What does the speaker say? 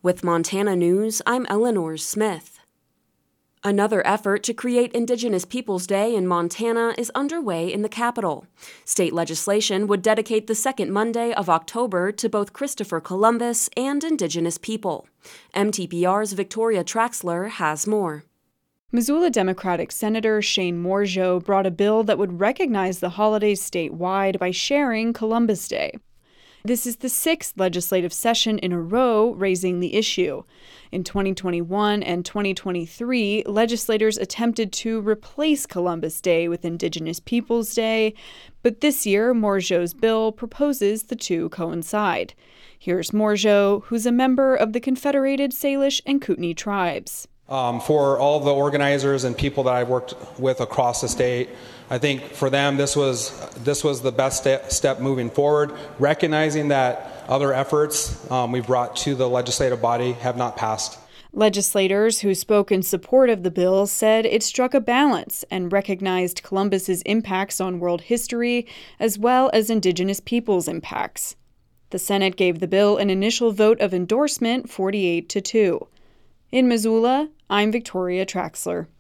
With Montana News, I'm Eleanor Smith. Another effort to create Indigenous Peoples Day in Montana is underway in the capital. State legislation would dedicate the second Monday of October to both Christopher Columbus and Indigenous people. MTPR's Victoria Traxler has more. Missoula Democratic Senator Shane Moorjo brought a bill that would recognize the holiday statewide by sharing Columbus Day. This is the sixth legislative session in a row raising the issue. In 2021 and 2023, legislators attempted to replace Columbus Day with Indigenous Peoples Day, but this year, Moorjo's bill proposes the two coincide. Here's Moorjo, who's a member of the Confederated Salish and Kootenai tribes. For all the organizers and people that I've worked with across the state, I think for them this was the best step moving forward, recognizing that other efforts we've brought to the legislative body have not passed. Legislators who spoke in support of the bill said it struck a balance and recognized Columbus's impacts on world history as well as Indigenous peoples' impacts. The Senate gave the bill an initial vote of endorsement 48-2. In Missoula, I'm Victoria Traxler.